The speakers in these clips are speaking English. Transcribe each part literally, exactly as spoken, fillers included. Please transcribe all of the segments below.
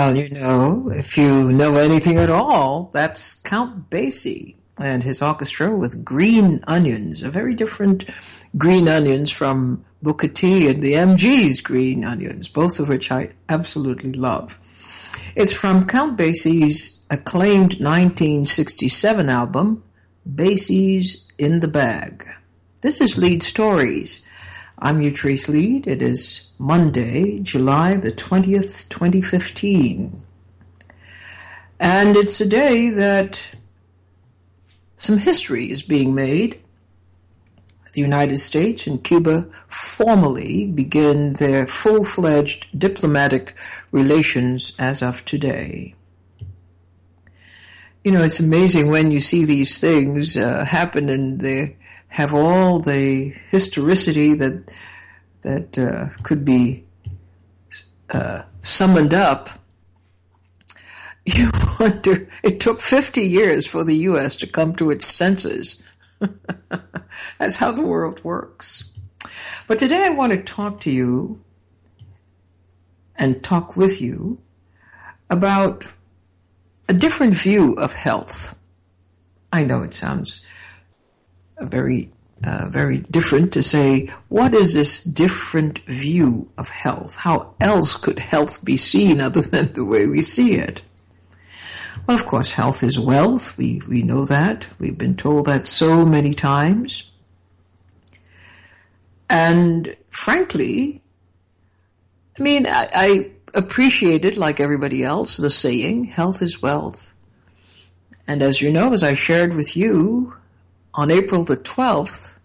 Well, you know, if you know anything at all, that's Count Basie and his orchestra with Green Onions, a very different Green Onions from Booker T and the M G's Green Onions, both of which I absolutely love. It's from Count Basie's acclaimed nineteen sixty-seven album, Basie's in the Bag. This is Lead Stories. I'm Utrice Lead. It is Monday, July the twentieth, twenty fifteen. And it's a day that some history is being made. The United States and Cuba formally begin their full-fledged diplomatic relations as of today. You know, it's amazing when you see these things uh, happen and they have all the historicity that that uh, could be uh, summoned up. You wonder, it took fifty years for the U S to come to its senses. That's how the world works. But today I want to talk to you and talk with you about a different view of health. I know it sounds very, uh, very different to say, what is this different view of health? How else could health be seen other than the way we see it? Well, of course, health is wealth. We, we know that. We've been told that so many times. And frankly, I mean, I, I appreciate it like everybody else, the saying, health is wealth. And as you know, as I shared with you, on April the twelfth,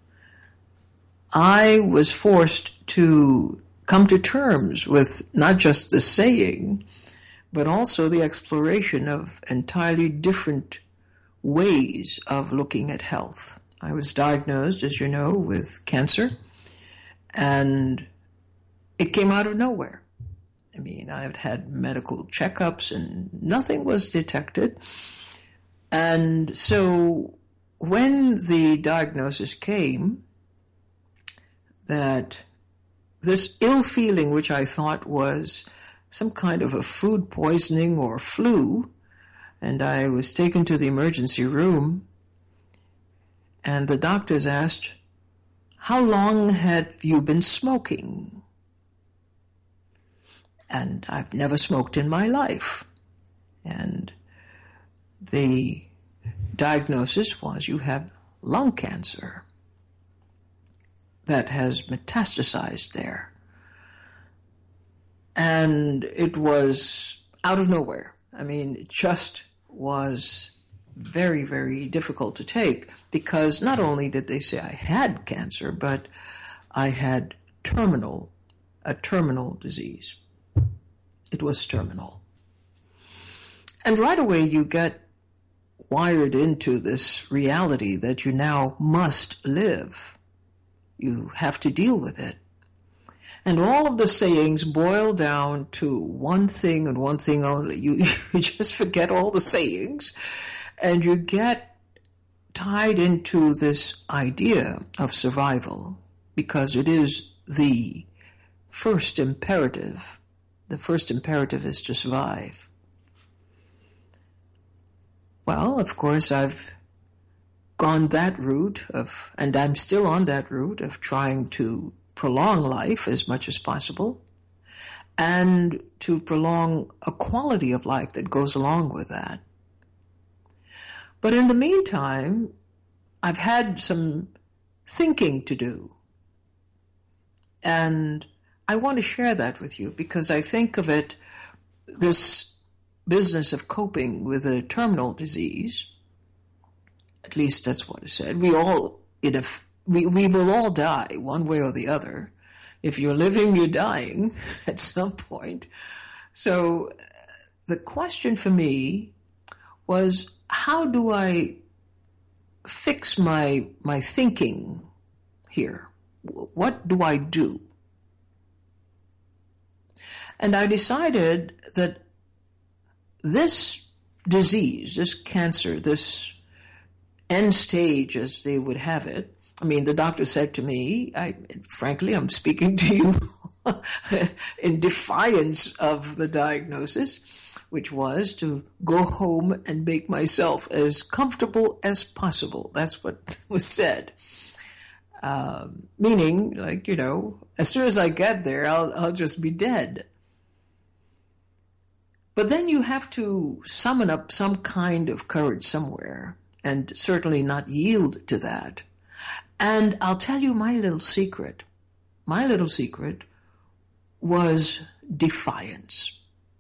I was forced to come to terms with not just the saying, but also the exploration of entirely different ways of looking at health. I was diagnosed, as you know, with cancer, and it came out of nowhere. I mean, I had had medical checkups and nothing was detected. And so when the diagnosis came that this ill feeling, which I thought was some kind of a food poisoning or flu, and I was taken to the emergency room, and the doctors asked, how long have you been smoking? And I've never smoked in my life. And the diagnosis was you have lung cancer that has metastasized there. And it was out of nowhere. I mean, it just was very, very difficult to take because not only did they say I had cancer, but I had terminal, a terminal disease. It was terminal. And right away you get wired into this reality that you now must live. You have to deal with it. And all of the sayings boil down to one thing and one thing only. You, you just forget all the sayings and you get tied into this idea of survival because it is the first imperative. The first imperative is to survive. Well, of course, I've gone that route of, and I'm still on that route of trying to prolong life as much as possible and to prolong a quality of life that goes along with that. But in the meantime, I've had some thinking to do. And I want to share that with you because I think of it, this business of coping with a terminal disease, at least that's what it said. We all, in a, we, we will all die one way or the other. If you're living, you're dying at some point. So the question for me was, how do I fix my my thinking here? What do I do? And I decided that this disease, this cancer, this end stage as they would have it, I mean, the doctor said to me, I, frankly, I'm speaking to you in defiance of the diagnosis. which was to go home and make myself as comfortable as possible. That's what was said. Um, meaning, like, you know, as soon as I get there, I'll, I'll just be dead. But then you have to summon up some kind of courage somewhere, and certainly not yield to that. And I'll tell you my little secret. My little secret was defiance.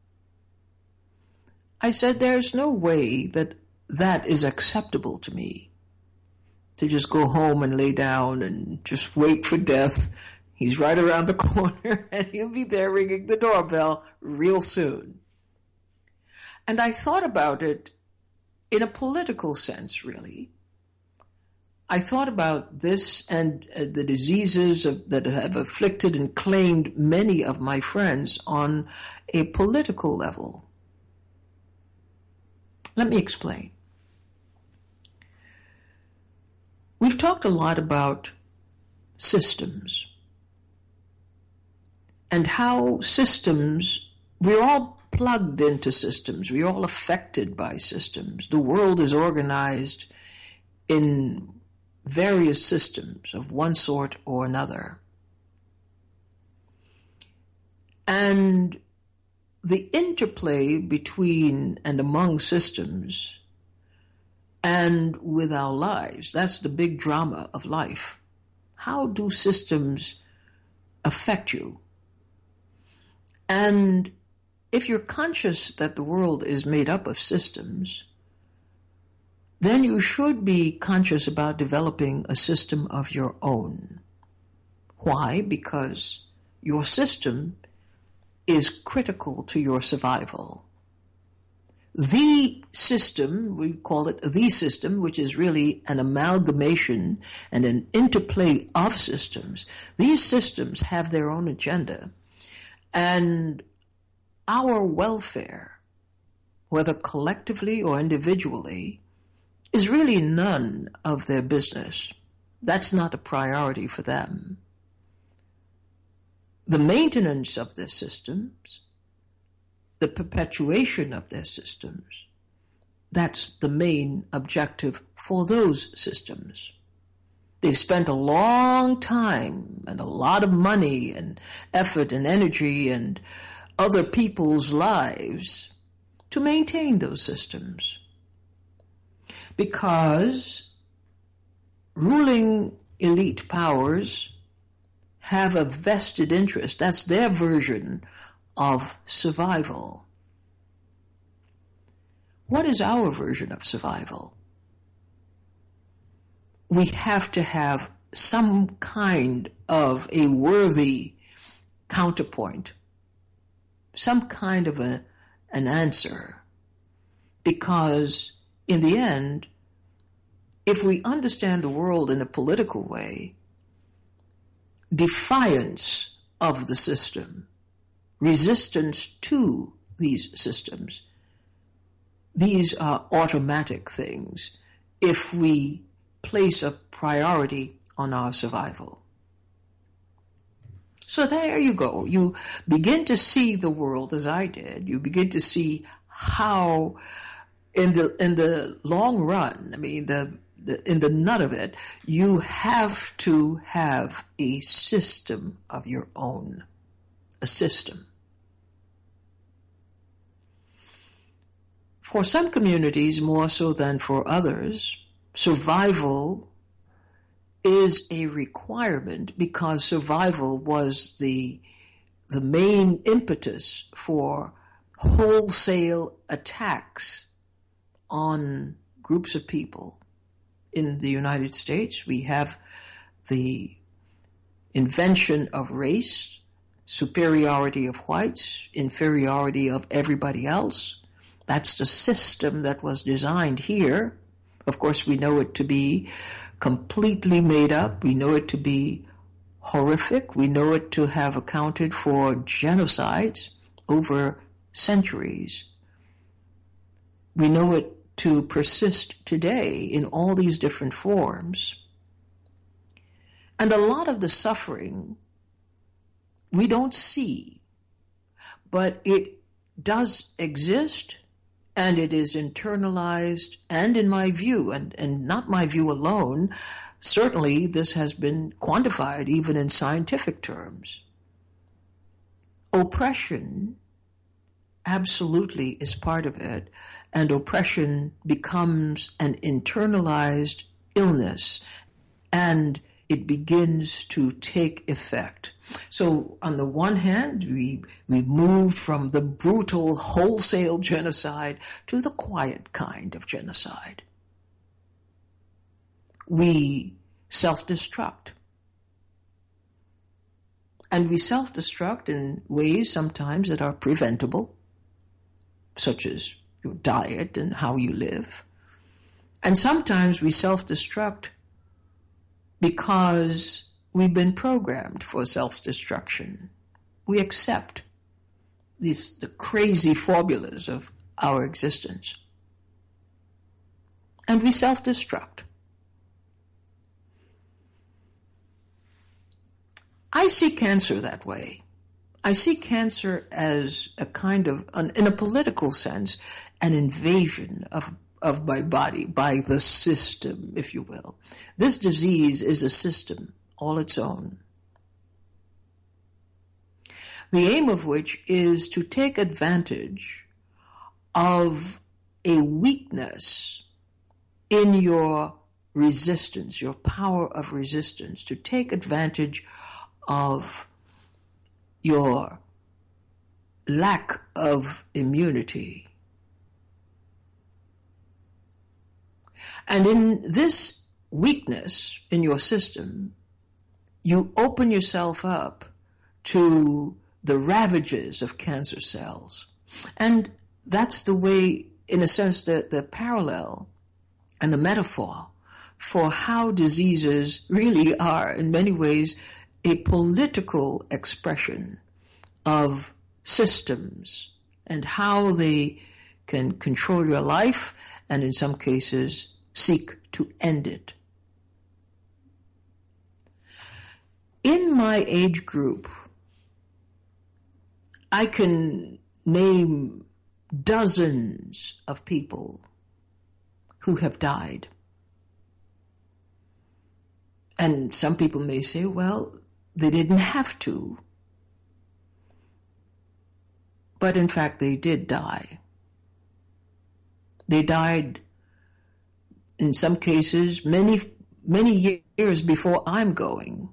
I said, there's no way that that is acceptable to me. To just go home and lay down and just wait for death. He's right around the corner and he'll be there ringing the doorbell real soon. And I thought about it in a political sense, really. I thought about this and uh, the diseases of, that have afflicted and claimed many of my friends on a political level. Let me explain. We've talked a lot about systems and how systems, we're all plugged into systems. We're all affected by systems. The world is organized in various systems of one sort or another. And the interplay between and among systems and with our lives, that's the big drama of life. How do systems affect you? And if you're conscious that the world is made up of systems, then you should be conscious about developing a system of your own. Why? Because your system is critical to your survival. The system, we call it the system, which is really an amalgamation and an interplay of systems. These systems have their own agenda, and our welfare, whether collectively or individually, is really none of their business. That's not a priority for them. The maintenance of their systems, the perpetuation of their systems, that's the main objective for those systems. They've spent a long time and a lot of money and effort and energy and other people's lives to maintain those systems. Because ruling elite powers have a vested interest. That's their version of survival. What is our version of survival? We have to have some kind of a worthy counterpoint, some kind of a, an answer, because in the end, if we understand the world in a political way, defiance of the system, resistance to these systems, these are automatic things if we place a priority on our survival. So there you go. You begin to see the world as I did. You begin to see how in the in the long run, I mean, the, the in the nut of it, you have to have a system of your own. A system. For some communities, more so than for others, survival is a requirement because survival was the the main impetus for wholesale attacks on groups of people. In the United States, we have the invention of race, superiority of whites, inferiority of everybody else. That's the system that was designed here. Of course, we know it to be completely made up. We know it to be horrific. We know it to have accounted for genocides over centuries. We know it to persist today in all these different forms. And a lot of the suffering we don't see, but it does exist, and it is internalized, and in my view, and, and not my view alone, certainly this has been quantified even in scientific terms. Oppression absolutely is part of it, and oppression becomes an internalized illness, and it begins to take effect. So on the one hand, we we moved from the brutal wholesale genocide to the quiet kind of genocide. We self-destruct. And we self-destruct in ways sometimes that are preventable, such as your diet and how you live. And sometimes we self-destruct because we've been programmed for self-destruction. We accept these the crazy formulas of our existence. And we self-destruct. I see cancer that way. I see cancer as a kind of, an, in a political sense, an invasion of of my body by the system, if you will. This disease is a system all its own, the aim of which is to take advantage of a weakness in your resistance, your power of resistance, to take advantage of your lack of immunity. And in this weakness in your system, you open yourself up to the ravages of cancer cells. And that's the way, in a sense, the, the parallel and the metaphor for how diseases really are, in many ways, a political expression of systems and how they can control your life and, in some cases, seek to end it. In my age group, I can name dozens of people who have died. And some people may say, well, they didn't have to. But in fact, they did die. They died, in some cases, many, many years before I'm going.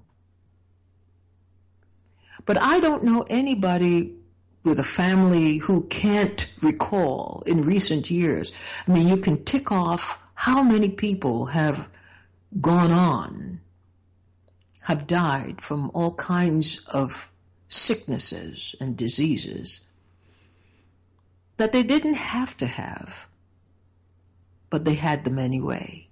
But I don't know anybody with a family who can't recall in recent years. I mean, you can tick off how many people have gone on, have died from all kinds of sicknesses and diseases that they didn't have to have, but they had them anyway.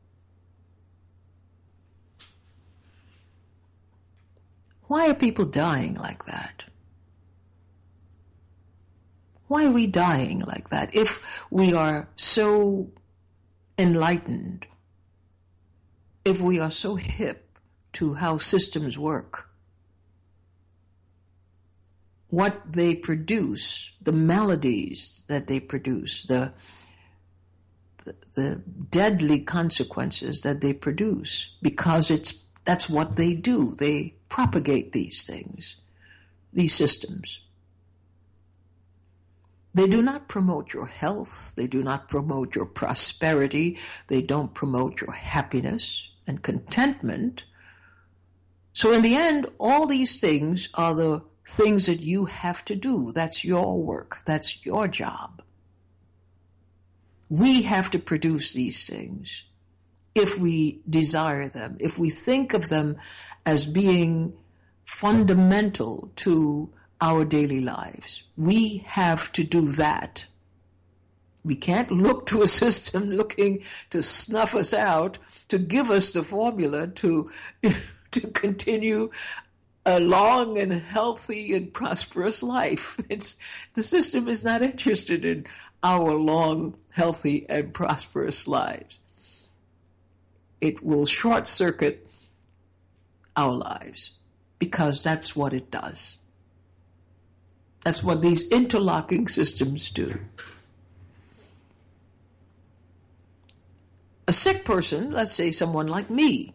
Why are people dying like that? Why are we dying like that if we are so enlightened, if we are so hip to how systems work, what they produce, the maladies that they produce, the, the, the deadly consequences that they produce, because it's that's what they do. They propagate these things, these systems. They do not promote your health. They do not promote your prosperity. They don't promote your happiness and contentment. So in the end, all these things are the things that you have to do. That's your work. That's your job. We have to produce these things if we desire them, if we think of them as being fundamental to our daily lives. We have to do that. We can't look to a system looking to snuff us out, to give us the formula to, to continue a long and healthy and prosperous life. It's, the system is not interested in our long, healthy, and prosperous lives. It will short circuit our lives because that's what it does. That's what these interlocking systems do. A sick person, let's say someone like me,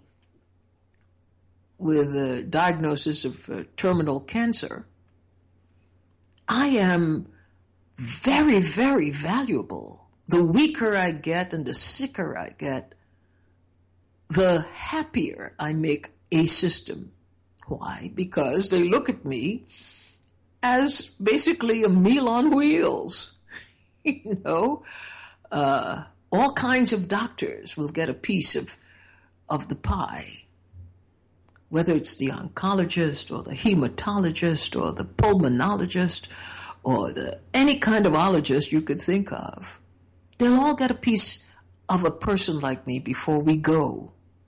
with a diagnosis of uh, terminal cancer, I am very, very valuable. The weaker I get and the sicker I get, the happier I make a system. Why? Because they look at me as basically a meal on wheels. You know, uh, all kinds of doctors will get a piece of, of the pie. Whether it's the oncologist or the hematologist or the pulmonologist or the any kind of ologist you could think of, they'll all get a piece of a person like me before we go.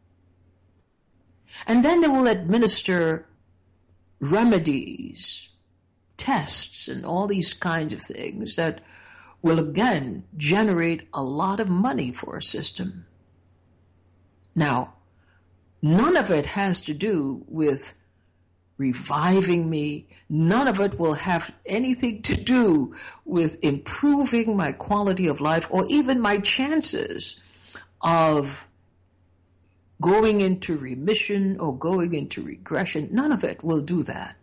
And then they will administer remedies, tests, and all these kinds of things that will again generate a lot of money for a system. Now, none of it has to do with reviving me. None of it will have anything to do with improving my quality of life or even my chances of going into remission or going into regression. None of it will do that.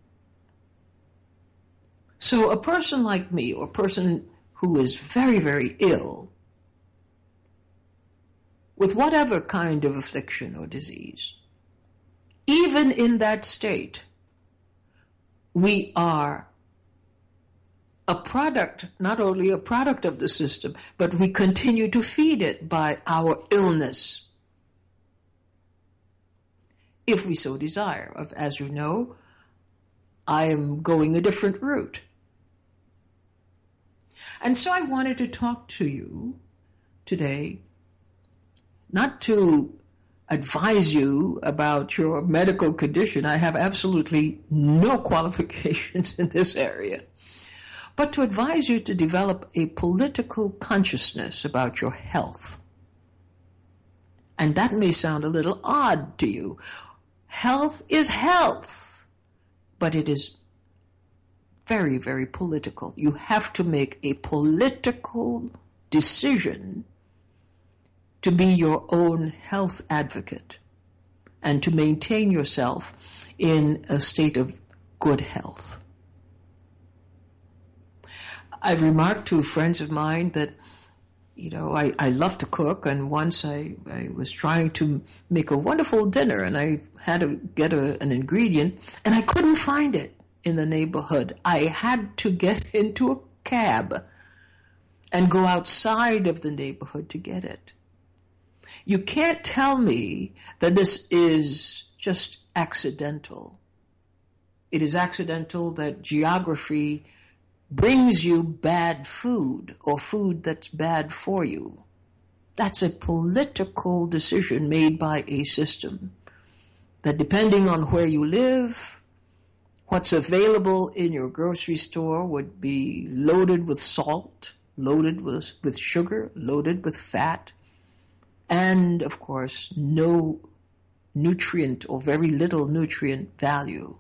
So a person like me, or a person who is very, very ill, with whatever kind of affliction or disease, even in that state, we are a product, not only a product of the system, but we continue to feed it by our illness, if we so desire. As you know, I am going a different route. And so I wanted to talk to you today, not to advise you about your medical condition. I have absolutely no qualifications in this area. But to advise you to develop a political consciousness about your health. And that may sound a little odd to you. Health is health, but it is very, very political. You have to make a political decision to be your own health advocate and to maintain yourself in a state of good health. I've remarked to friends of mine that, you know, I, I love to cook, and once I, I was trying to make a wonderful dinner, and I had to get a, an ingredient, and I couldn't find it in the neighborhood. I had to get into a cab and go outside of the neighborhood to get it. You can't tell me that this is just accidental. It is accidental that geography brings you bad food or food that's bad for you. That's a political decision made by a system that, depending on where you live, what's available in your grocery store would be loaded with salt, loaded with, with sugar, loaded with fat, and, of course, no nutrient or very little nutrient value.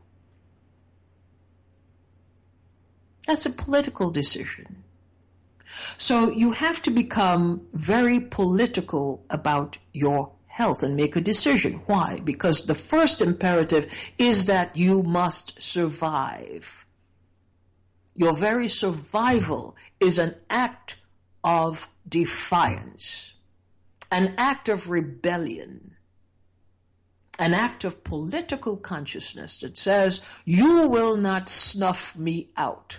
That's a political decision. So you have to become very political about your health and make a decision. Why? Because the first imperative is that you must survive. Your very survival is an act of defiance, an act of rebellion, an act of political consciousness that says, you will not snuff me out.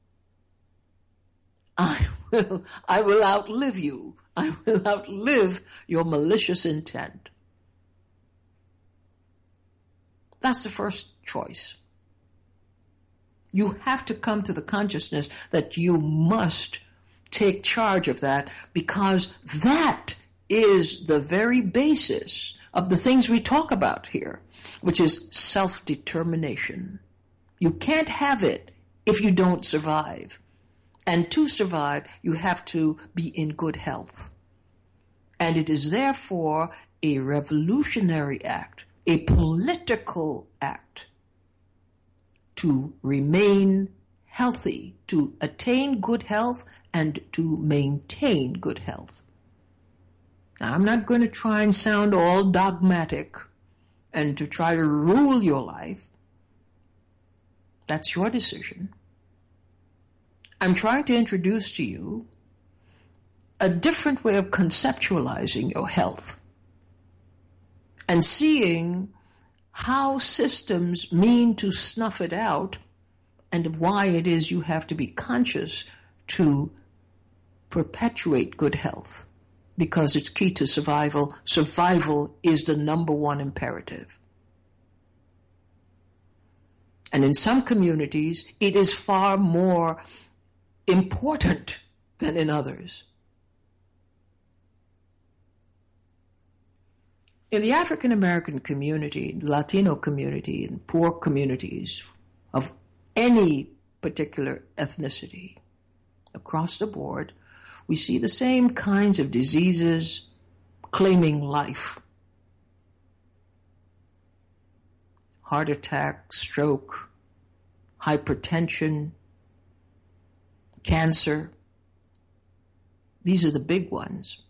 I will, I will outlive you. I will outlive your malicious intent. That's the first choice. You have to come to the consciousness that you must take charge of that, because that is the very basis of the things we talk about here, which is self-determination. You can't have it if you don't survive. And to survive, you have to be in good health. And it is therefore a revolutionary act, a political act, to remain healthy, to attain good health and to maintain good health. Now, I'm not going to try and sound all dogmatic and to try to rule your life. That's your decision. I'm trying to introduce to you a different way of conceptualizing your health and seeing how systems mean to snuff it out and why it is you have to be conscious to perpetuate good health, because it's key to survival. Survival is the number one imperative. And in some communities, it is far more important than in others. In the African American community, Latino community, and poor communities of any particular ethnicity, across the board, we see the same kinds of diseases claiming life. Heart attack, stroke, hypertension, cancer. These are the big ones.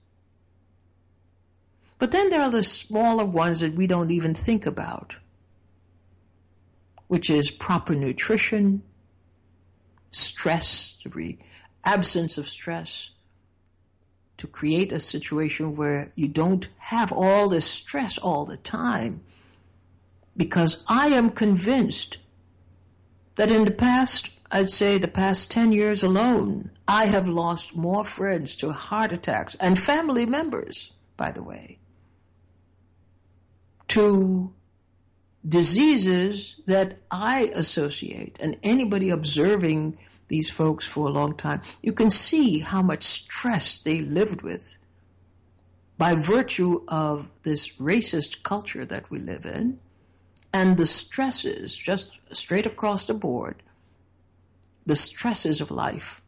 But then there are the smaller ones that we don't even think about, which is proper nutrition, stress, the absence of stress, to create a situation where you don't have all this stress all the time. Because I am convinced that in the past, I'd say the past ten years alone, I have lost more friends to heart attacks and family members, by the way, to diseases that I associate. And anybody observing these folks for a long time, you can see how much stress they lived with by virtue of this racist culture that we live in, and the stresses, just straight across the board, the stresses of life.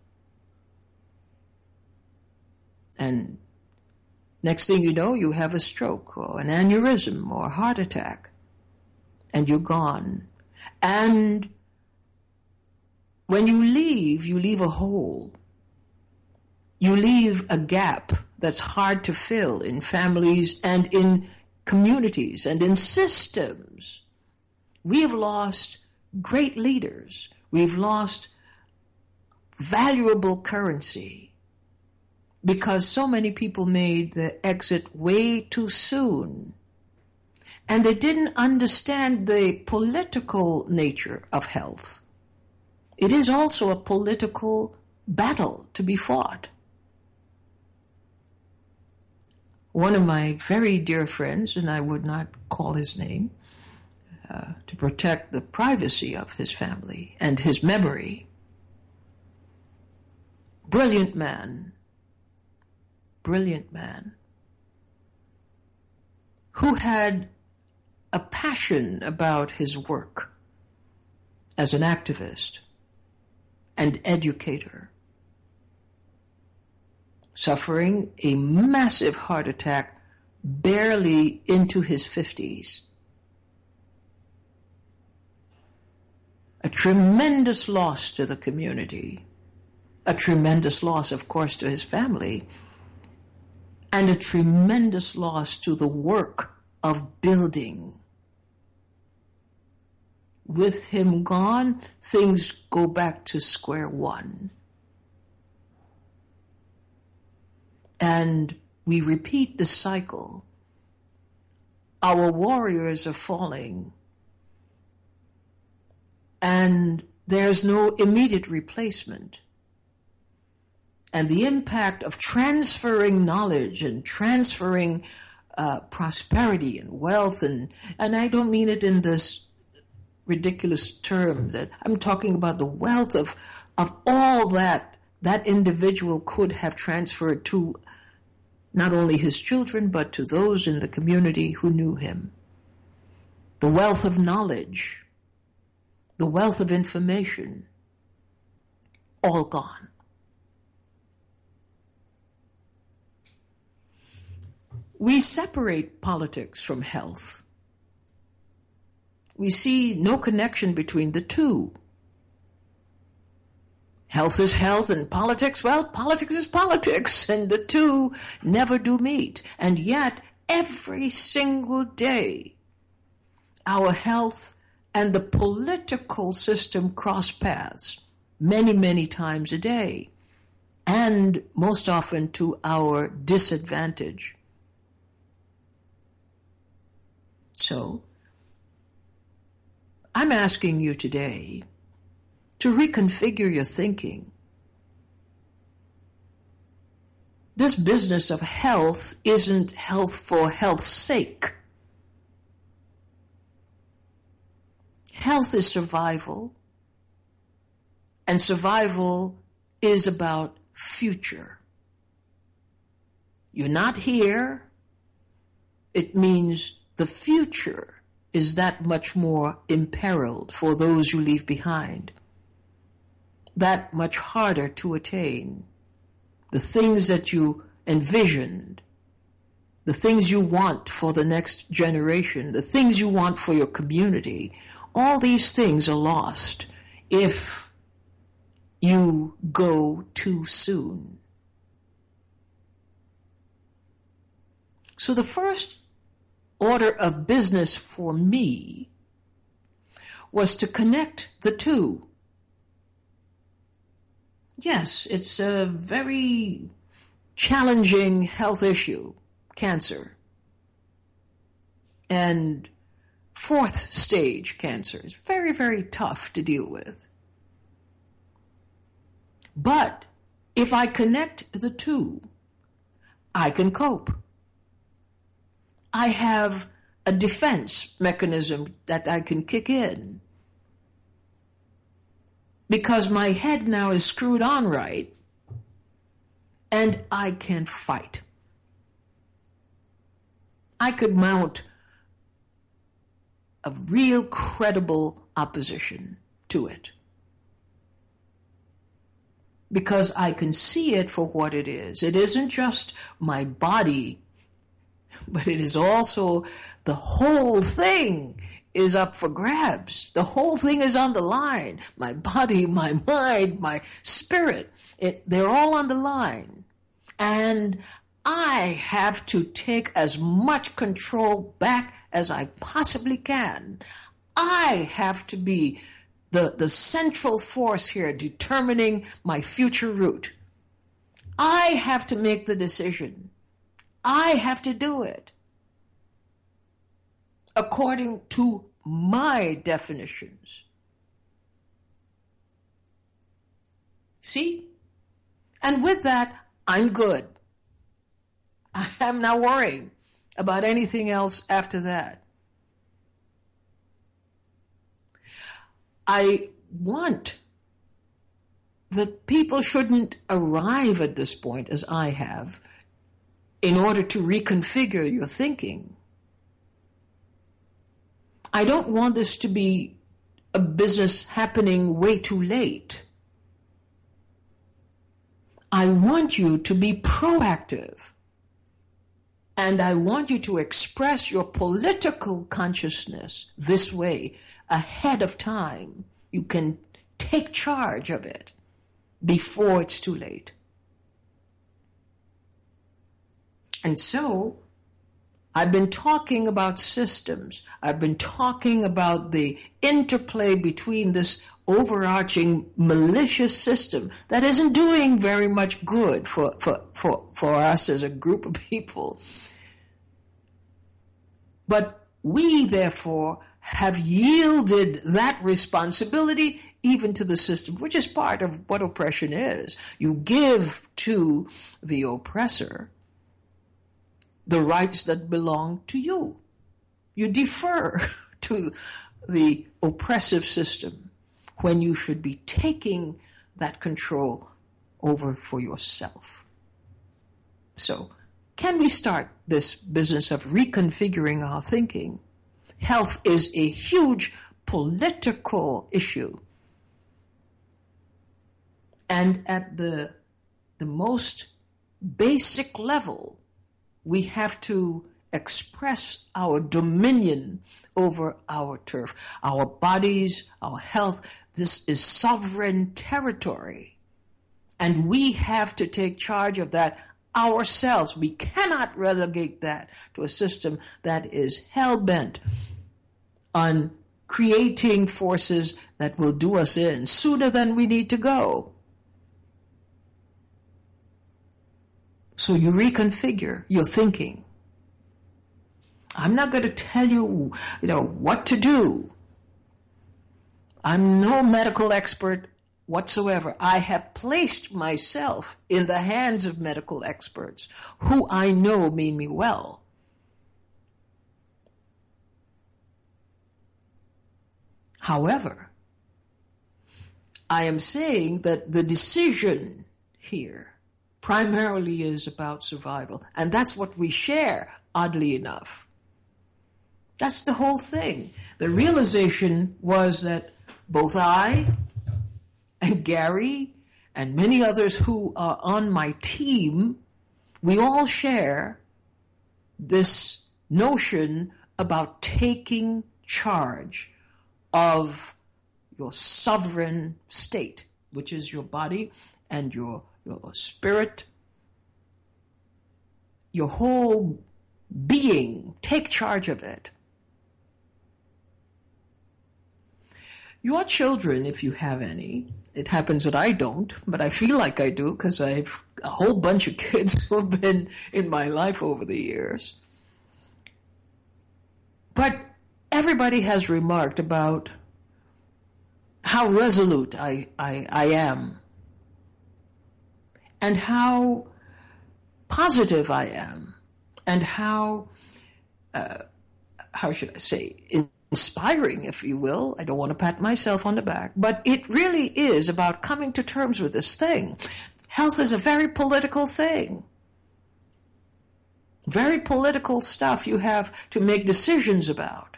And next thing you know, you have a stroke or an aneurysm or a heart attack, and you're gone. And when you leave, you leave a hole. You leave a gap that's hard to fill in families and in communities and in systems. We have lost great leaders. We've lost valuable currency because so many people made the exit way too soon. And they didn't understand the political nature of health. It is also a political battle to be fought. One of my very dear friends, and I would not call his name, uh, to protect the privacy of his family and his memory, brilliant man, brilliant man, who had a passion about his work as an activist and educator, suffering a massive heart attack barely into his fifties. A tremendous loss to the community, a tremendous loss, of course, to his family, and a tremendous loss to the work of building. With him gone, things go back to square one. And we repeat the cycle. Our warriors are falling, and there's no immediate replacement. And the impact of transferring knowledge and transferring uh, prosperity and wealth, and, and I don't mean it in this ridiculous term, that I'm talking about the wealth of, of all that that individual could have transferred to not only his children, but to those in the community who knew him. The wealth of knowledge, the wealth of information, all gone. We separate politics from health. We see no connection between the two. Health is health, and politics, well, politics is politics, and the two never do meet. And yet, every single day, our health and the political system cross paths many, many times a day, and most often to our disadvantage. So, I'm asking you today to reconfigure your thinking. This business of health isn't health for health's sake. Health is survival, and survival is about future. You're not here. It means the future is that much more imperiled for those you leave behind. That much harder to attain. The things that you envisioned, the things you want for the next generation, the things you want for your community, all these things are lost if you go too soon. So the first order of business for me was to connect the two. Yes, it's a very challenging health issue, cancer. And fourth stage cancer is very, very tough to deal with. But if I connect the two, I can cope. I have a defense mechanism that I can kick in. Because my head now is screwed on right, and I can fight. I could mount a real credible opposition to it. Because I can see it for what it is. It isn't just my body, but it is also the whole thing is up for grabs. The whole thing is on the line. My body, my mind, my spirit, it, they're all on the line. And I have to take as much control back as I possibly can. I have to be the, the central force here determining my future route. I have to make the decision. I have to do it according to my definitions. See? And with that, I'm good. I'm not worrying about anything else after that. I want that people shouldn't arrive at this point, as I have, in order to reconfigure your thinking. I don't want this to be a business happening way too late. I want you to be proactive. And I want you to express your political consciousness this way, ahead of time. You can take charge of it before it's too late. And so, I've been talking about systems. I've been talking about the interplay between this overarching malicious system that isn't doing very much good for, for, for, for us as a group of people. But we, therefore, have yielded that responsibility even to the system, which is part of what oppression is. You give to the oppressor the rights that belong to you. You defer to the oppressive system when you should be taking that control over for yourself. So, can we start this business of reconfiguring our thinking? Health is a huge political issue. And at the, the most basic level, we have to express our dominion over our turf, our bodies, our health. This is sovereign territory. And we have to take charge of that ourselves. We cannot relegate that to a system that is hell-bent on creating forces that will do us in sooner than we need to go. So you reconfigure your thinking. I'm not going to tell you, you know, what to do. I'm no medical expert whatsoever. I have placed myself in the hands of medical experts who I know mean me well. However, I am saying that the decision here primarily is about survival. And that's what we share, oddly enough. That's the whole thing. The realization was that both I and Gary and many others who are on my team, we all share this notion about taking charge of your sovereign state, which is your body and your, your spirit, your whole being. Take charge of it. Your children, if you have any, it happens that I don't, but I feel like I do because I have a whole bunch of kids who have been in my life over the years. But everybody has remarked about how resolute I, I, I am and how positive I am and how, uh, how should I say, inspiring, if you will. I don't want to pat myself on the back, but it really is about coming to terms with this thing. Health is a very political thing. Very political stuff you have to make decisions about.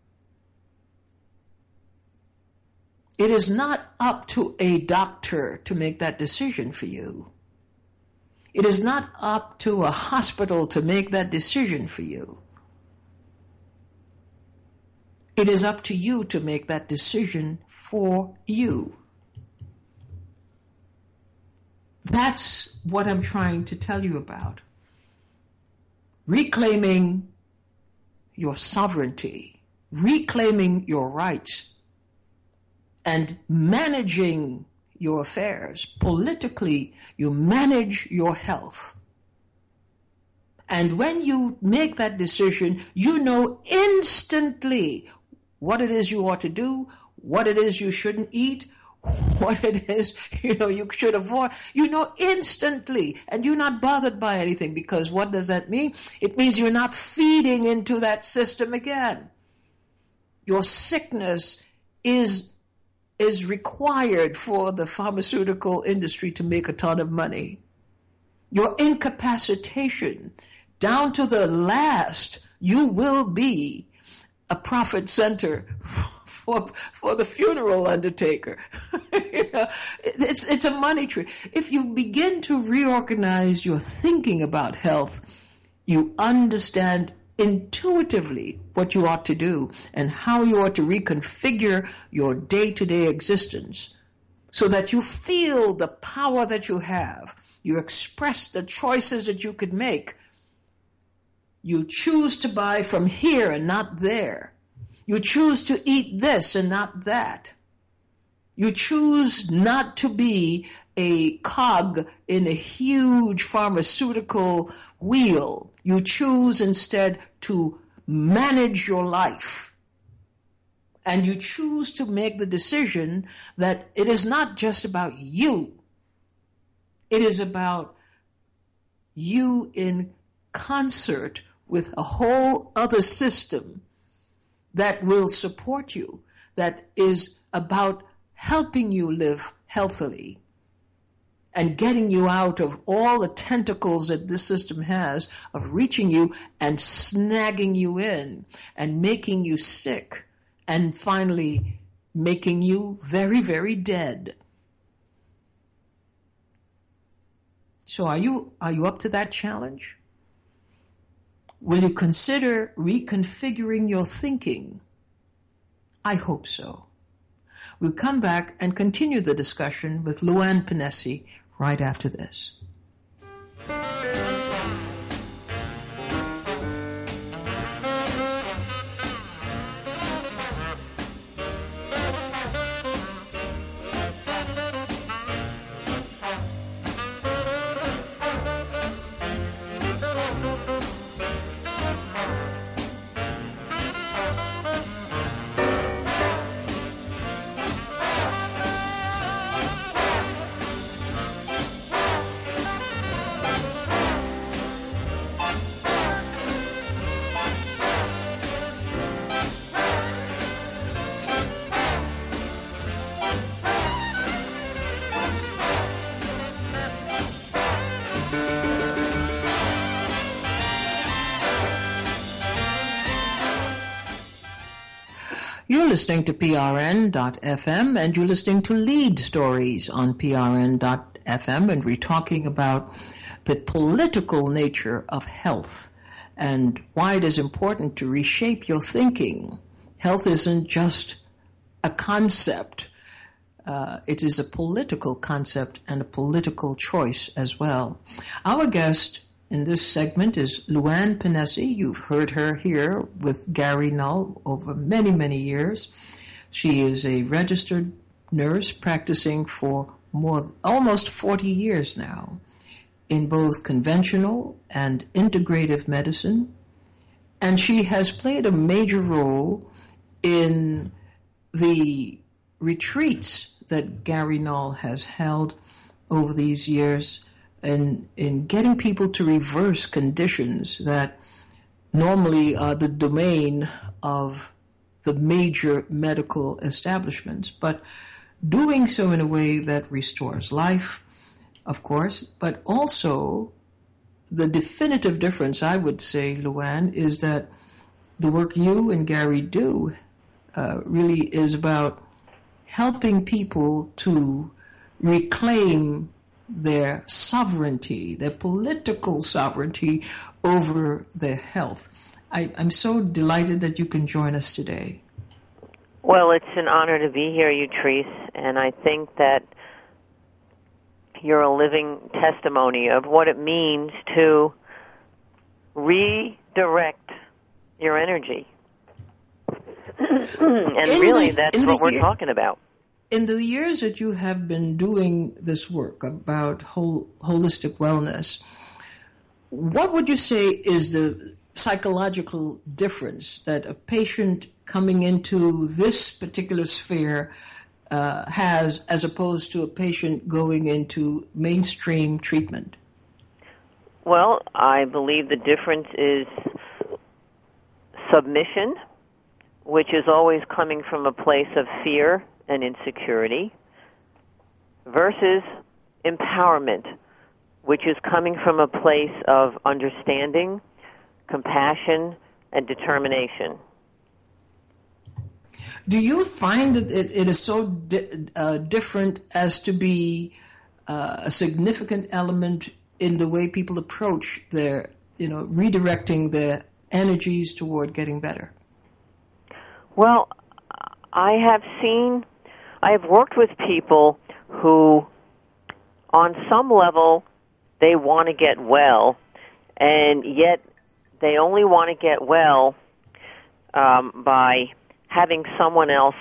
It is not up to a doctor to make that decision for you. It is not up to a hospital to make that decision for you. It is up to you to make that decision for you. That's what I'm trying to tell you about. Reclaiming your sovereignty, reclaiming your rights, and managing your affairs. Politically, you manage your health. And when you make that decision, you know instantly what it is you ought to do, what it is you shouldn't eat, what it is, you know, you should avoid. You know instantly, and you're not bothered by anything, because what does that mean? It means you're not feeding into that system again. Your sickness is is required for the pharmaceutical industry to make a ton of money. Your incapacitation, down to the last, you will be a profit center for for the funeral undertaker. You know, it's it's a money tree. If you begin to reorganize your thinking about health, you understand intuitively what you ought to do and how you ought to reconfigure your day-to-day existence so that you feel the power that you have. You express the choices that you could make. You choose to buy from here and not there. You choose to eat this and not that. You choose not to be a cog in a huge pharmaceutical wheel. You choose instead to manage your life. And you choose to make the decision that it is not just about you. It is about you in concert with a whole other system that will support you, that is about helping you live healthily and getting you out of all the tentacles that this system has of reaching you and snagging you in and making you sick and finally making you very, very dead. So are you, are you up to that challenge? Will you consider reconfiguring your thinking? I hope so. We'll come back and continue the discussion with Luann Pinesi right after this. You're listening to P R N dot F M, and you're listening to Lead Stories on P R N dot F M, and we're talking about the political nature of health and why it is important to reshape your thinking. Health isn't just a concept. Uh, it is a political concept and a political choice as well. Our guest in this segment is Luann Pinnesi. You've heard her here with Gary Null over many, many years. She is a registered nurse practicing for more almost forty years now in both conventional and integrative medicine. And she has played a major role in the retreats that Gary Null has held over these years, and in getting people to reverse conditions that normally are the domain of the major medical establishments, but doing so in a way that restores life, of course, but also the definitive difference, I would say, Luann, is that the work you and Gary do uh, really is about helping people to reclaim their sovereignty, their political sovereignty over their health. I, I'm so delighted that you can join us today. Well, it's an honor to be here, Utrice, and I think that you're a living testimony of what it means to redirect your energy. and in really, the, that's what we're year, talking about. In the years that you have been doing this work about whole, holistic wellness, what would you say is the psychological difference that a patient coming into this particular sphere uh, has as opposed to a patient going into mainstream treatment? Well, I believe the difference is submission, which is always coming from a place of fear and insecurity, versus empowerment, which is coming from a place of understanding, compassion, and determination. Do you find that it, it is so di- uh, different as to be uh, a significant element in the way people approach their, you know, redirecting their energies toward getting better? Well, I have seen, I have worked with people who, on some level, they want to get well, and yet they only want to get well um, by having someone else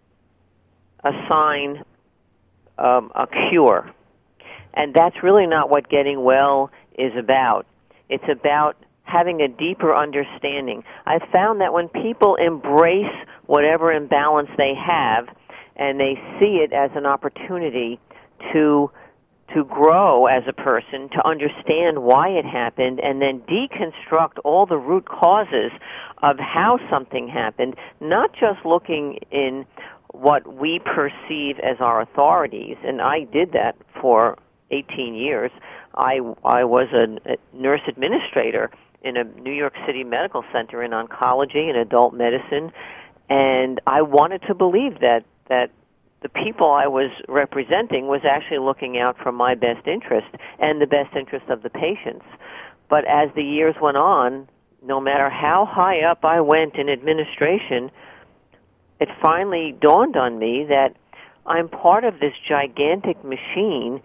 assign um, a cure. And that's really not what getting well is about. It's about having a deeper understanding. I've found that when people embrace whatever imbalance they have and they see it as an opportunity to to grow as a person, to understand why it happened, and then deconstruct all the root causes of how something happened, not just looking in what we perceive as our authorities, and I did that for eighteen years. I, I was a, a nurse administrator in a New York City medical center in oncology and adult medicine, and I wanted to believe that, that the people I was representing was actually looking out for my best interest and the best interest of the patients. But as the years went on, no matter how high up I went in administration, it finally dawned on me that I'm part of this gigantic machine,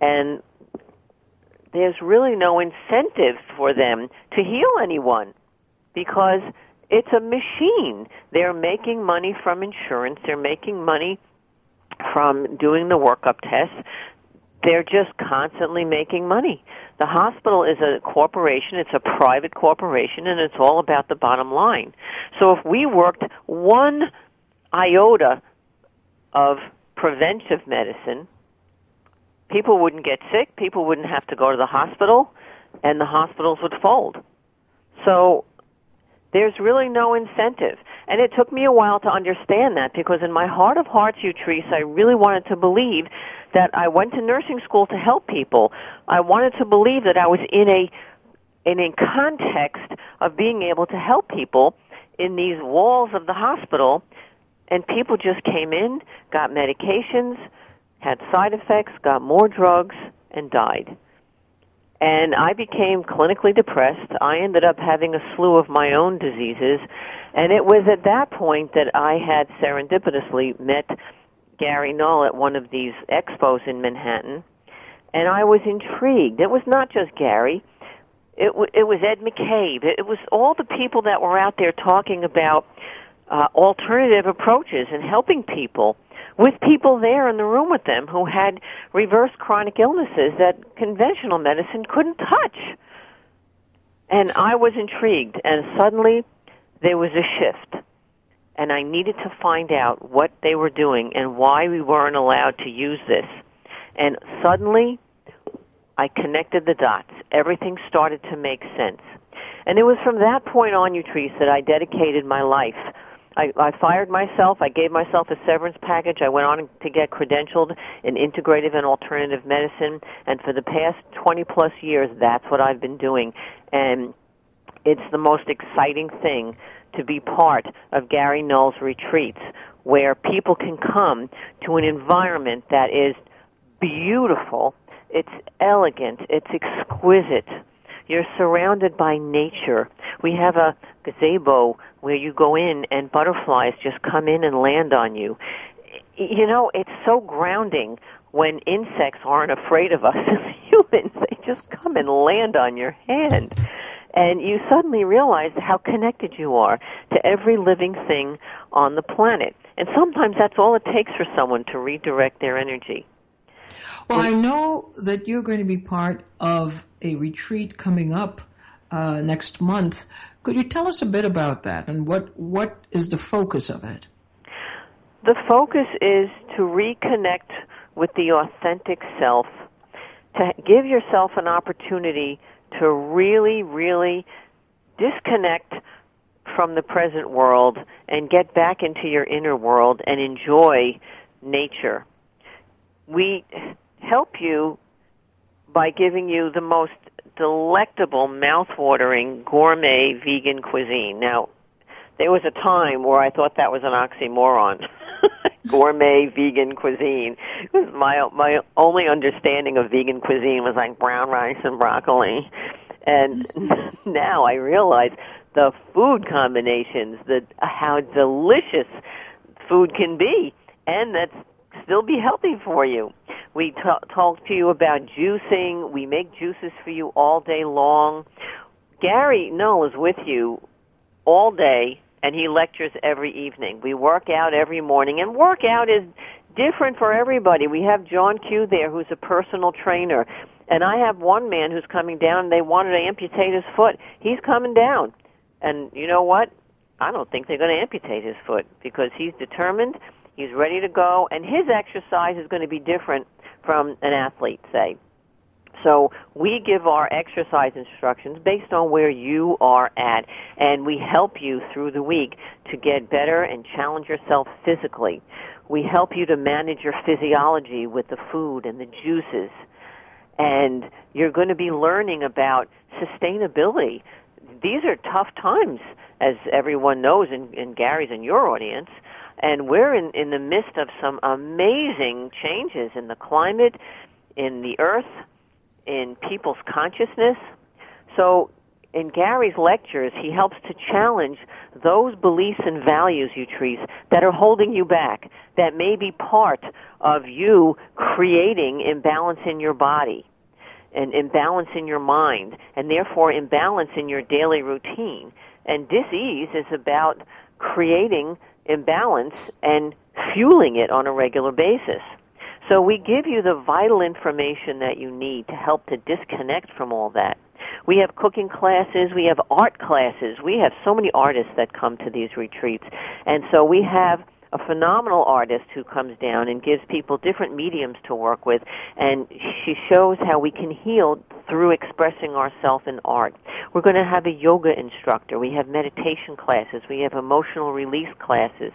and there's really no incentive for them to heal anyone because it's a machine. They're making money from insurance. They're making money from doing the workup tests. They're just constantly making money. The hospital is a corporation. It's a private corporation, and it's all about the bottom line. So if we worked one iota of preventive medicine, people wouldn't get sick, people wouldn't have to go to the hospital, and the hospitals would fold. So there's really no incentive. And it took me a while to understand that because in my heart of hearts, Utrice, I really wanted to believe that I went to nursing school to help people. I wanted to believe that I was in a in a context of being able to help people in these walls of the hospital, and people just came in, got medications, had side effects, got more drugs, and died. And I became clinically depressed. I ended up having a slew of my own diseases, and it was at that point that I had serendipitously met Gary Null at one of these expos in Manhattan, and I was intrigued. It was not just Gary. It, w- it was Ed McCabe. It, it was all the people that were out there talking about uh, alternative approaches and helping people, with people there in the room with them who had reverse chronic illnesses that conventional medicine couldn't touch. And I was intrigued, and suddenly there was a shift. And I needed to find out what they were doing and why we weren't allowed to use this. And suddenly, I connected the dots. Everything started to make sense. And it was from that point on, Utrice, that I dedicated my life. I, I fired myself. I gave myself a severance package. I went on to get credentialed in integrative and alternative medicine. And for the past twenty-plus years, that's what I've been doing. And it's the most exciting thing to be part of Gary Null's retreats, where people can come to an environment that is beautiful, it's elegant, it's exquisite. You're surrounded by nature. We have a gazebo where you go in and butterflies just come in and land on you. You know, it's so grounding when insects aren't afraid of us as humans. They just come and land on your hand. And you suddenly realize how connected you are to every living thing on the planet. And sometimes that's all it takes for someone to redirect their energy. Well, I know that you're going to be part of a retreat coming up uh, next month. Could you tell us a bit about that and what what is the focus of it? The focus is to reconnect with the authentic self, to give yourself an opportunity to really, really disconnect from the present world and get back into your inner world and enjoy nature. We help you by giving you the most delectable, mouth-watering, gourmet vegan cuisine. Now, there was a time where I thought that was an oxymoron. Gourmet vegan cuisine. It was my my only understanding of vegan cuisine was like brown rice and broccoli. And now I realize the food combinations, the how delicious food can be, and that's still be healthy for you. We t- talk to you about juicing. We make juices for you all day long. Gary Null is with you all day, and he lectures every evening. We work out every morning, and workout is different for everybody. We have John Q there, who's a personal trainer, and I have one man who's coming down, and they wanted to amputate his foot. He's coming down, and you know what? I don't think they're going to amputate his foot because he's determined, he's ready to go, and his exercise is going to be different from an athlete, say. So we give our exercise instructions based on where you are at, and we help you through the week to get better and challenge yourself physically. We help you to manage your physiology with the food and the juices, and you're going to be learning about sustainability. These are tough times, as everyone knows, and, and Gary's in your audience, and we're in, in the midst of some amazing changes in the climate, in the earth, in people's consciousness. So in Gary's lectures, he helps to challenge those beliefs and values, Utrice, that are holding you back, that may be part of you creating imbalance in your body and imbalance in your mind, and therefore imbalance in your daily routine. And dis-ease is about creating imbalance and fueling it on a regular basis. So we give you the vital information that you need to help to disconnect from all that. We have cooking classes, we have art classes. We have so many artists that come to these retreats. And so we have a phenomenal artist who comes down and gives people different mediums to work with, and she shows how we can heal through expressing ourselves in art. We're going to have a yoga instructor. We have meditation classes. We have emotional release classes.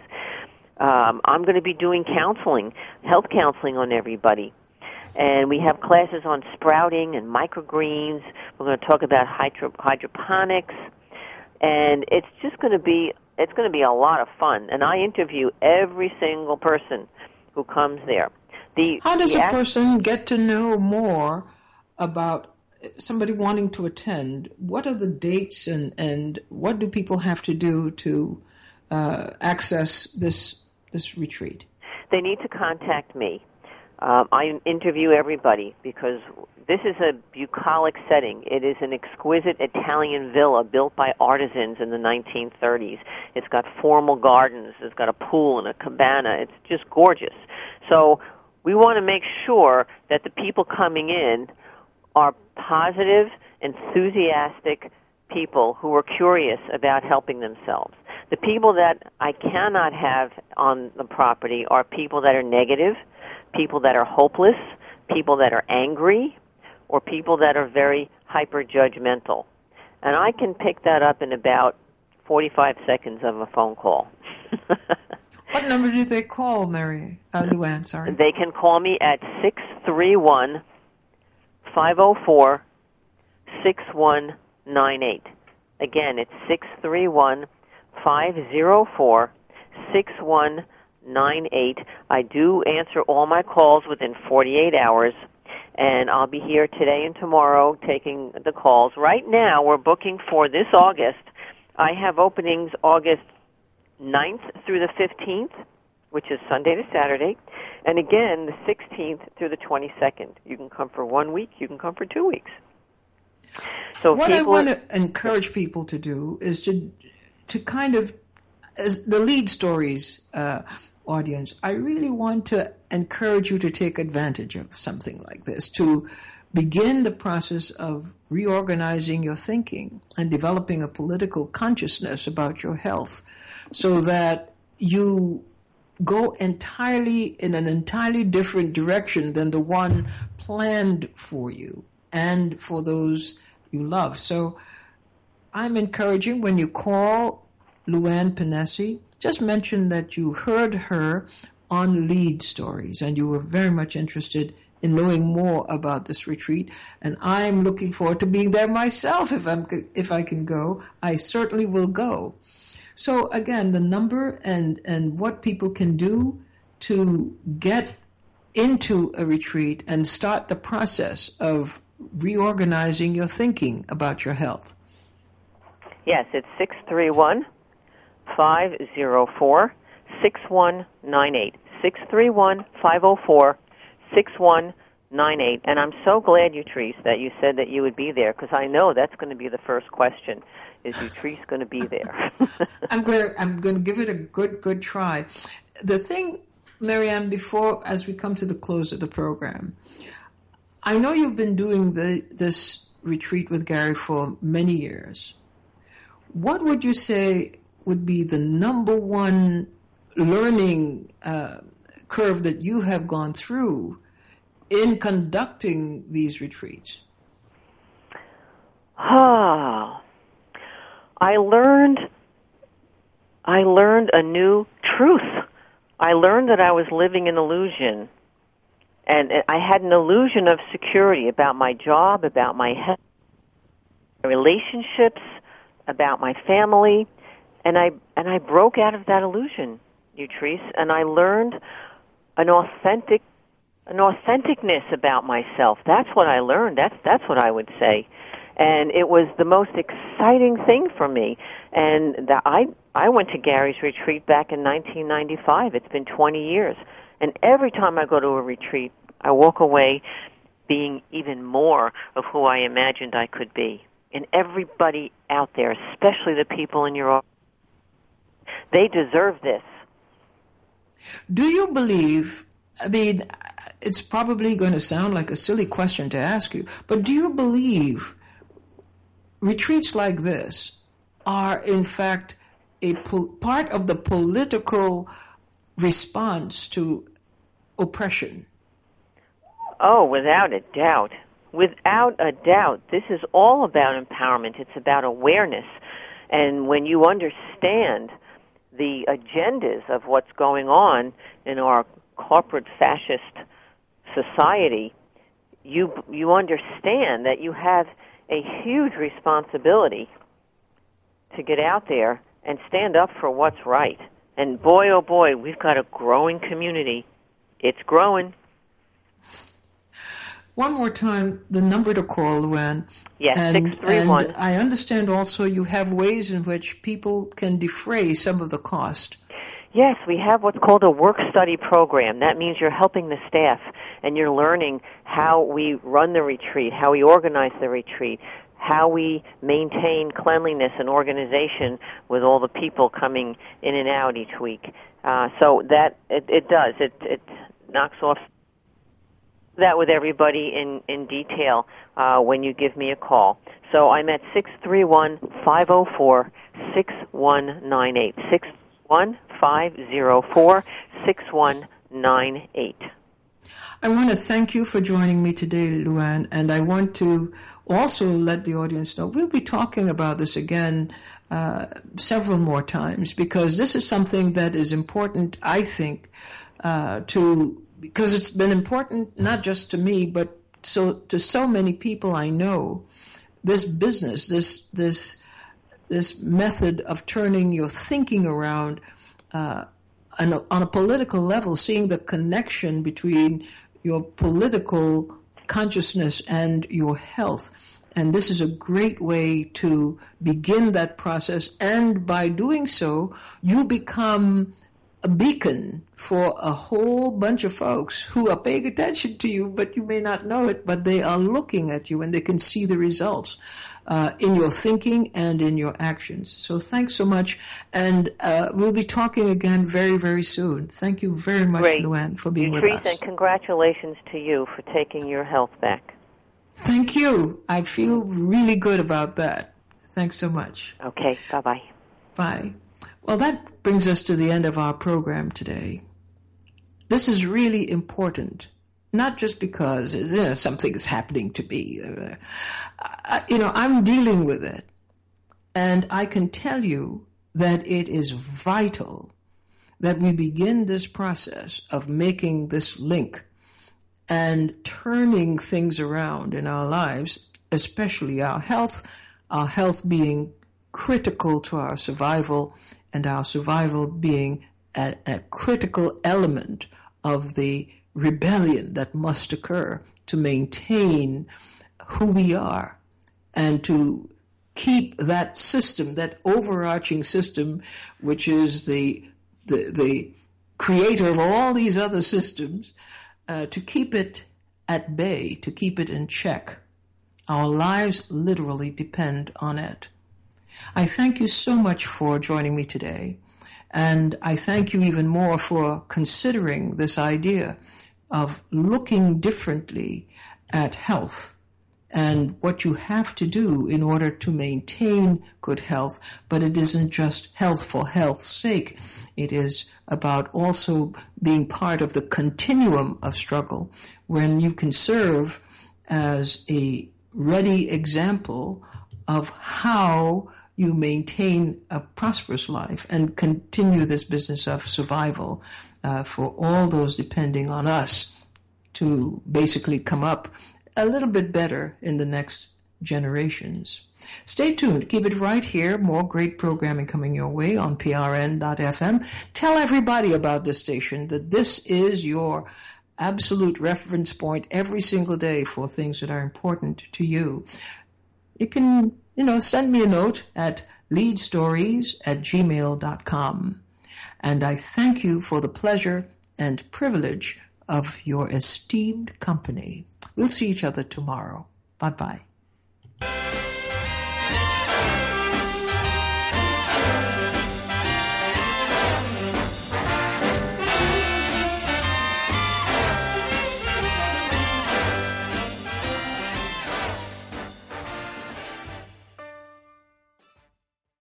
Um, I'm going to be doing counseling, health counseling on everybody. And we have classes on sprouting and microgreens. We're going to talk about hydro- hydroponics. And it's just going to be it's going to be a lot of fun. And I interview every single person who comes there. The, How does the a act- person get to know more about somebody wanting to attend? What are the dates, and, and what do people have to do to uh, access this this retreat? They need to contact me. Um, I interview everybody because this is a bucolic setting. It is an exquisite Italian villa built by artisans in the nineteen thirties. It's got formal gardens. It's got a pool and a cabana. It's just gorgeous. So we want to make sure that the people coming in are positive, enthusiastic people who are curious about helping themselves. The people that I cannot have on the property are people that are negative, people that are hopeless, people that are angry, or people that are very hyper-judgmental. And I can pick that up in about forty-five seconds of a phone call. What number do they call, Mary? Uh, Luann, sorry. They can call me at six three one, five oh four, six one nine eight. Again, it's six three one, five oh four, six one nine eight. I do answer all my calls within forty-eight hours, and I'll be here today and tomorrow taking the calls. Right now, we're booking for this August. I have openings August ninth through the fifteenth, which is Sunday to Saturday, and again, the sixteenth through the twenty-second. You can come for one week, you can come for two weeks. So what I want are, to encourage people to do is to to kind of, as the lead stories uh, audience, I really want to encourage you to take advantage of something like this, to begin the process of reorganizing your thinking and developing a political consciousness about your health so that you go entirely in an entirely different direction than the one planned for you and for those you love. So I'm encouraging, when you call Luann Pinessi, just mention that you heard her on Lead Stories and you were very much interested in knowing more about this retreat. And I'm looking forward to being there myself. If I'm if I can go, I certainly will go. So again, the number and, and what people can do to get into a retreat and start the process of reorganizing your thinking about your health. Yes, it's six three one, five oh four, six one nine eight. six three one, five oh four, six one nine eight. And I'm so glad, Utrice, that you said that you would be there, because I know that's going to be the first question. Is Utrice going to be there? I'm going to, I'm going to give it a good, good try. The thing, Marianne, before, as we come to the close of the program, I know you've been doing the, this retreat with Gary for many years. What would you say would be the number one learning uh, curve that you have gone through in conducting these retreats? Oh, I learned, I learned a new truth. I learned that I was living an illusion. And I had an illusion of security about my job, about my health, my relationships, about my family. And I and I broke out of that illusion, Utrice, and I learned an authentic an authenticness about myself. That's what I learned. That's that's what I would say. And it was the most exciting thing for me. And the, I I went to Gary's retreat back in nineteen ninety-five. It's been twenty years. And every time I go to a retreat, I walk away being even more of who I imagined I could be. And everybody out there, especially the people in your office, they deserve this. Do you believe, I mean, it's probably going to sound like a silly question to ask you, but do you believe retreats like this are, in fact, a po- part of the political response to oppression? Oh, without a doubt. Without a doubt. This is all about empowerment. It's about awareness. And when you understand the agendas of what's going on in our corporate fascist society, you you understand that you have a huge responsibility to get out there and stand up for what's right. And boy, oh boy, we've got a growing community. It's growing. One more time, the number to call, Luann. Yes, and, six three one. And I understand also you have ways in which people can defray some of the cost. Yes, we have what's called a work-study program. That means you're helping the staff, and you're learning how we run the retreat, how we organize the retreat, how we maintain cleanliness and organization with all the people coming in and out each week. Uh, so that, it, it does. It, it knocks off that with everybody in, in detail uh, when you give me a call. So I'm at six three one, five oh four, six one nine eight. six one, five oh four, six one nine eight. I want to thank you for joining me today, Luann, and I want to also let the audience know we'll be talking about this again uh, several more times, because this is something that is important, I think, uh, to because it's been important not just to me, but so to so many people I know. This business, this this this method of turning your thinking around uh, on, a, on a political level, seeing the connection between your political consciousness and your health. And this is a great way to begin that process. And by doing so, you become a beacon for a whole bunch of folks who are paying attention to you, but you may not know it, but they are looking at you and they can see the results uh, in your thinking and in your actions. So thanks so much. And uh, we'll be talking again very, very soon. Thank you very much, Great. Luann, for being Patrice, with us. And congratulations to you for taking your health back. Thank you. I feel really good about that. Thanks so much. Okay, bye-bye. Bye. Well, that brings us to the end of our program today. This is really important, not just because you know, something is happening to me. Uh, I, you know, I'm dealing with it, and I can tell you that it is vital that we begin this process of making this link and turning things around in our lives, especially our health, our health being critical to our survival, and our survival being a, a critical element of the rebellion that must occur to maintain who we are and to keep that system, that overarching system, which is the the, the creator of all these other systems, uh, to keep it at bay, to keep it in check. Our lives literally depend on it. I thank you so much for joining me today, and I thank you even more for considering this idea of looking differently at health and what you have to do in order to maintain good health. But it isn't just health for health's sake. It is about also being part of the continuum of struggle when you can serve as a ready example of how you maintain a prosperous life and continue this business of survival uh, for all those depending on us to basically come up a little bit better in the next generations. Stay tuned. Keep it right here. More great programming coming your way on P R N dot F M. Tell everybody about this station, that this is your absolute reference point every single day for things that are important to you. you can, you know, send me a note at leadstories at gmail dot com. And I thank you for the pleasure and privilege of your esteemed company. We'll see each other tomorrow. Bye-bye.